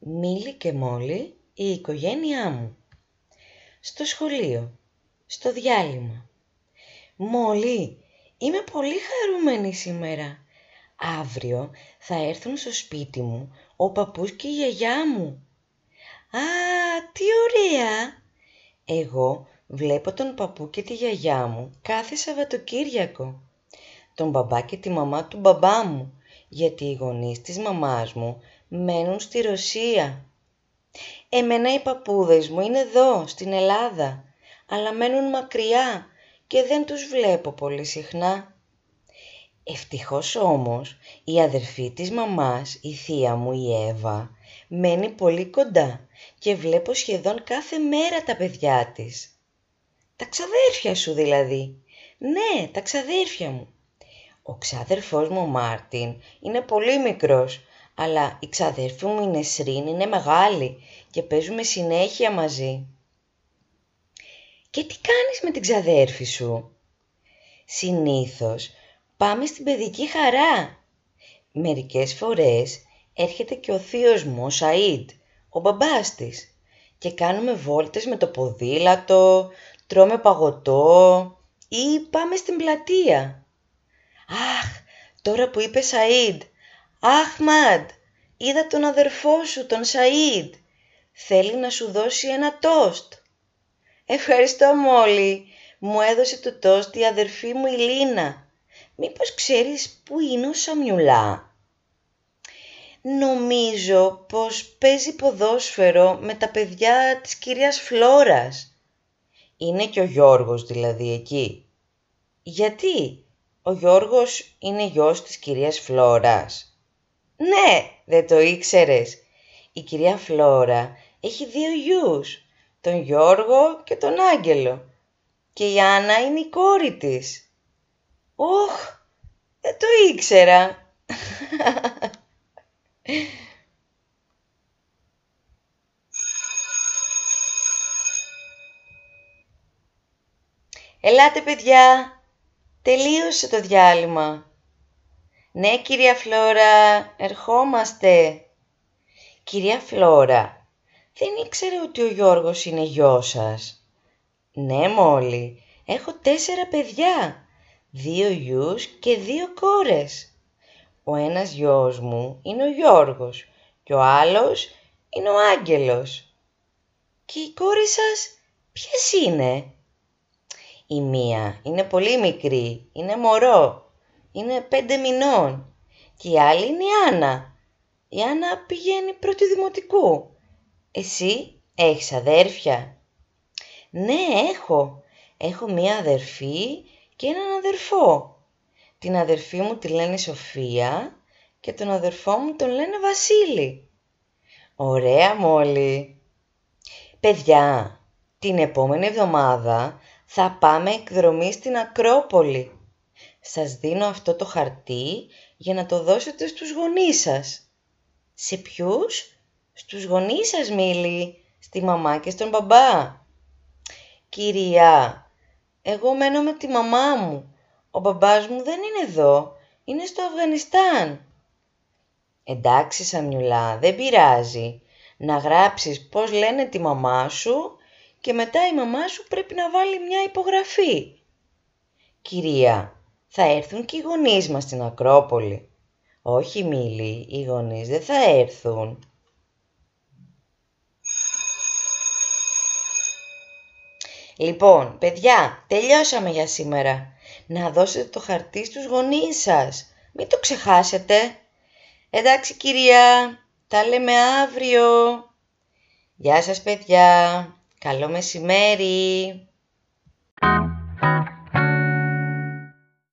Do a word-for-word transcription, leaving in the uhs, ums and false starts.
Μίλη και Μόλι, η οικογένειά μου. Στο σχολείο, στο διάλειμμα. Μόλι, είμαι πολύ χαρούμενη σήμερα. Αύριο θα έρθουν στο σπίτι μου ο παππούς και η γιαγιά μου. Α, τι ωραία! Εγώ βλέπω τον παππού και τη γιαγιά μου κάθε Σαββατοκύριακο. Τον μπαμπά και τη μαμά του μπαμπά μου, γιατί οι γονείς της μαμάς μου μένουν στη Ρωσία. Εμένα οι παππούδες μου είναι εδώ, στην Ελλάδα, αλλά μένουν μακριά και δεν τους βλέπω πολύ συχνά. Ευτυχώς όμως, η αδερφή της μαμάς, η θεία μου η Εύα, μένει πολύ κοντά και βλέπω σχεδόν κάθε μέρα τα παιδιά της. Τα ξαδέρφια σου δηλαδή. Ναι, τα ξαδέρφια μου. Ο ξάδερφός μου ο Μάρτιν είναι πολύ μικρός, αλλά η ξαδέρφη μου η Νεσρίν είναι μεγάλη και παίζουμε συνέχεια μαζί. Και τι κάνεις με την ξαδέρφη σου? Συνήθως πάμε στην παιδική χαρά. Μερικές φορές έρχεται και ο θείος μου, ο Σαΐντ, ο μπαμπάς της, και κάνουμε βόλτες με το ποδήλατο, τρώμε παγωτό ή πάμε στην πλατεία. Αχ, τώρα που είπε Σαΐντ, Αχμαντ, είδα τον αδερφό σου, τον Σαΐντ. Θέλει να σου δώσει ένα τόστ. Ευχαριστώ Μόλι, μου έδωσε το τόστ η αδερφή μου η Λίνα. Μήπως ξέρεις πού είναι ο Σαμιουλά? Νομίζω πως παίζει ποδόσφαιρο με τα παιδιά της κυρίας Φλόρας. Είναι και ο Γιώργος δηλαδή εκεί. Γιατί? Ο Γιώργος είναι γιος της κυρίας Φλόρας. Ναι, δεν το ήξερες. Η κυρία Φλόρα έχει δύο γιους, τον Γιώργο και τον Άγγελο. Και η Άννα είναι η κόρη της. Ωχ, δεν το ήξερα. Ελάτε παιδιά. Τελείωσε το διάλειμμα. Ναι, κυρία Φλόρα, ερχόμαστε. Κυρία Φλόρα, δεν ήξερε ότι ο Γιώργος είναι γιος σας. Ναι, Μόλι, έχω τέσσερα παιδιά, δύο γιους και δύο κόρες. Ο ένας γιος μου είναι ο Γιώργος και ο άλλος είναι ο Άγγελος. Και οι κόρες σας ποιες είναι? Η μία είναι πολύ μικρή, είναι μωρό, είναι πέντε μηνών. Και η άλλη είναι η Άννα. Η Άννα πηγαίνει πρώτη δημοτικού. Εσύ έχεις αδέρφια? Ναι, έχω. Έχω μία αδερφή και έναν αδερφό. Την αδερφή μου τη λένε Σοφία και τον αδερφό μου τον λένε Βασίλη. Ωραία Μόλι. Παιδιά, την επόμενη εβδομάδα θα πάμε εκδρομή στην Ακρόπολη. Σας δίνω αυτό το χαρτί για να το δώσετε στους γονείς σας. Σε ποιους? Στους γονείς σας, Μίλη, στη μαμά και στον μπαμπά. Κυρία, εγώ μένω με τη μαμά μου. Ο μπαμπάς μου δεν είναι εδώ, είναι στο Αφγανιστάν. Εντάξει Σαμιουλά, δεν πειράζει. Να γράψεις πώς λένε τη μαμά σου και μετά η μαμά σου πρέπει να βάλει μια υπογραφή. Κυρία, θα έρθουν και οι γονείς μας στην Ακρόπολη. Όχι Μίλη, οι γονείς δεν θα έρθουν. Λοιπόν, παιδιά, τελειώσαμε για σήμερα. Να δώσετε το χαρτί στους γονείς σας. Μην το ξεχάσετε. Εντάξει κυρία, τα λέμε αύριο. Γεια σας παιδιά. Καλό μεσημέρι!